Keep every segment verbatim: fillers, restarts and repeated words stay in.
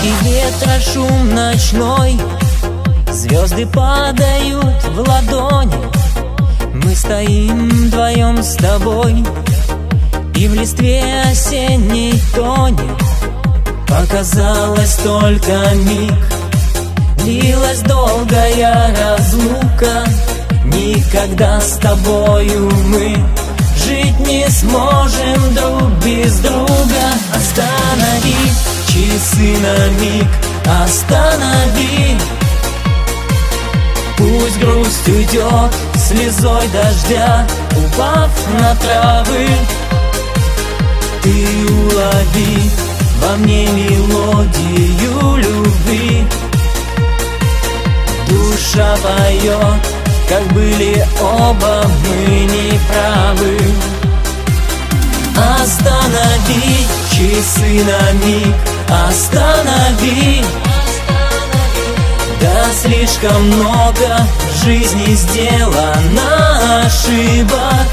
И ветра шум ночной, звезды падают в ладони. Мы стоим вдвоем с тобой, и в листве осенней тонет. Показалось только миг, длилась долгая разлука. Никогда с тобою мы жить не сможем друг без друга. Останови часы на миг, останови. Пусть грусть уйдет слезой дождя, упав на травы. Ты улови во мне мелодию любви. Душа поет, как были оба мы неправы. Останови часы на миг, останови. Да слишком много в жизни сделано ошибок.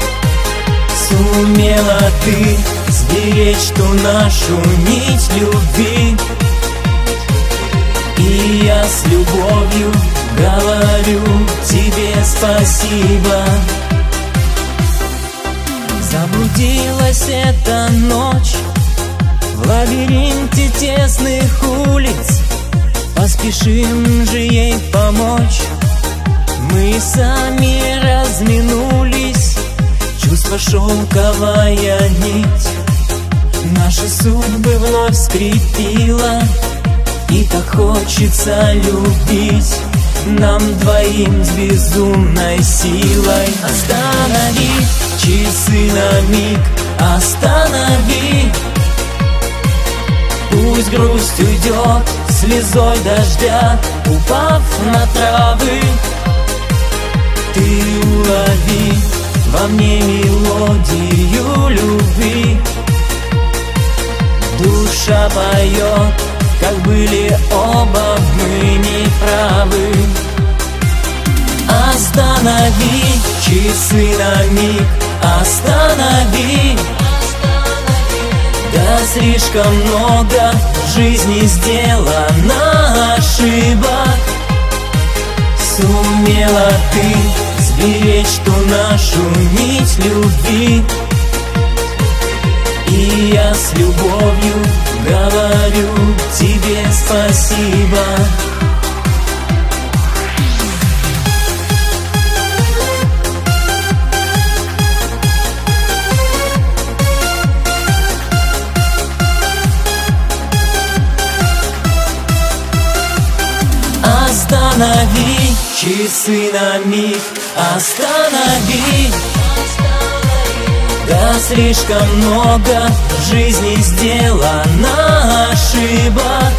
Сумела ты сберечь ту нашу нить любви. И я с любовью говорю тебе спасибо. Заблудилась эта ночь в лабиринте тесных улиц. Поспешим же ей помочь. Мы сами разминулись, чувство шелковая нить. Наши судьбы вновь скрепила, и так хочется любить нам двоим с безумной силой. Останови часы на миг, останови. Пусть грусть уйдет слезой дождя, упав на травы. Ты улови во мне мелодию любви. Душа поет, как были оба мы неправы. Останови часы на миг, останови. Да слишком много в жизни сделано ошибок. Сумела ты сберечь ту нашу нить любви. И я с любовью говорю тебе спасибо. Останови часы на миг, останови. Да слишком много в жизни сделано ошибок.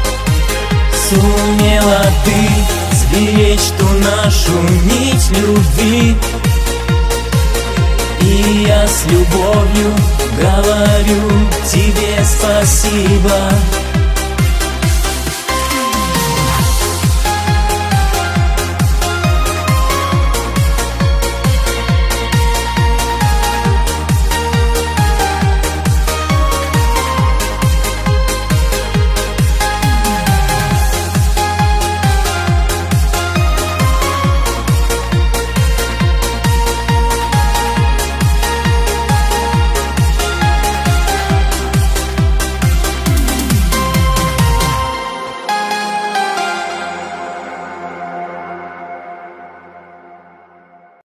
Сумела ты сберечь ту нашу нить любви. И я с любовью говорю тебе спасибо.